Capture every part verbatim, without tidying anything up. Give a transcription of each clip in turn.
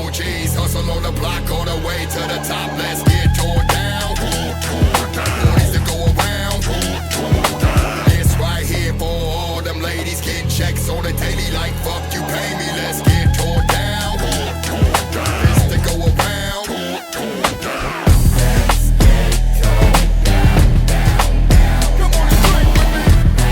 O Gs hustle on the block all the way to the top. Let's get torn down. Boys to go around. It's right here for all them ladies getting checks on the daily like fuck you pay me. Let's get torn down. It's to go around. Let's get torn down, down, down. Come on and drink with me.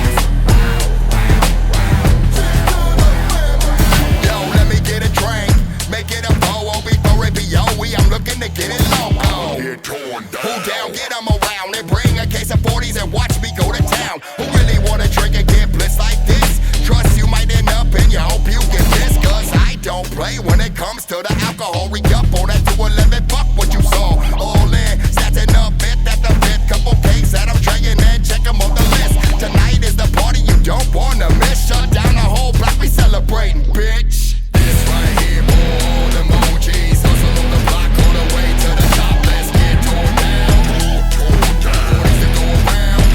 Yo, let me get a drink. Make it a boho before it be O. I'm looking to get it loco. Get torn down. Who down? Get them around and bring a case of forties and watch me go to town. Who really wanna drink and get blitzed like this? Trust you might end up and you hope you get this. Cause I don't play when it comes to the alcohol. Re-up on that two eleven, fuck what you saw. All in, stacking up bit after bit. Couple cakes that I'm trying and check them off the list. Tonight is the party you don't wanna miss. Shut down the whole block, we celebrating, bitch. This right here for all them O Gs. Hustle on the block all the way to the top. Let's get torn down. Boys to go around.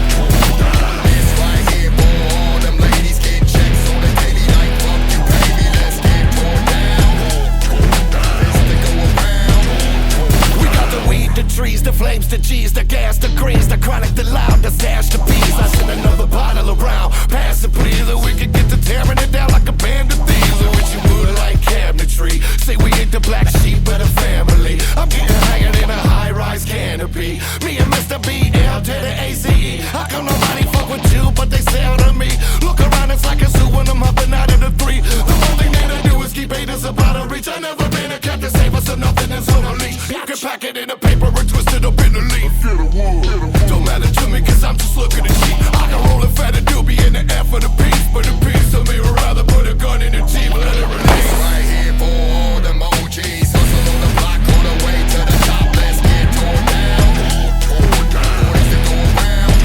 This right here for all them ladies getting checks on the daily like fuck you pay me. Let's get torn down. This to go around. We got the weed, the trees, the flames, the G's, the gas, the greens, the chronic, the loud, the stash, the bees. I send another bottle around, pass it please, and we can get to tearing it down like a band of thieves. And with you wood like cabinetry, say we ain't the black sheep but a family. I'm getting higher than a high-rise canopy. Me and Mister B L to the A C E. How come nobody fuck with you but they sell to me? Look around, it's like a zoo when I'm hopping out of the three. The only thing that I do is keep haters about a reach. I never been a cat to save us, so nothing is on a leash. You can pack it in a paper and twist it up in a leaf. Don't matter to me cause I'm just looking to cheat. I can roll a fat and doobie in the F for the peace. But a piece of me would rather put a gun in the team and let it release. Right here for all them O Gs. Hustle on the block all the way to the top. Let's get torn down. Boys to go around.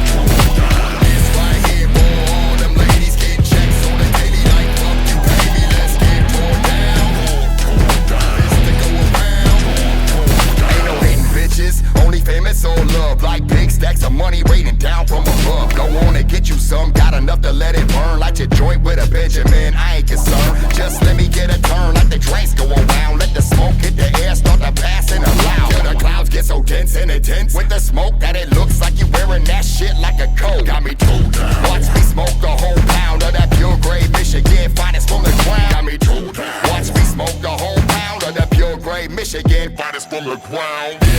It's right here for all them ladies getting checks on the daily like fuck you pay me. Let's get torn down. It's to go around. Ain't no hating bitches, only famous on love. Like big stacks of money raining down from above. Go on and get you some, got enough to let it burn. Like your joint with a Benjamin, I ain't concerned. Just let me get a turn, like the drinks go around. Let the smoke hit the air, start to pass in a loud. Till the clouds get so dense and intense with the smoke that it looks like you wearing that shit like a coat. Got me too down. Watch me smoke a whole pound of that pure grade Michigan, finest from the ground. Got me too down. Watch me smoke a whole pound of that pure grade Michigan, finest from the ground.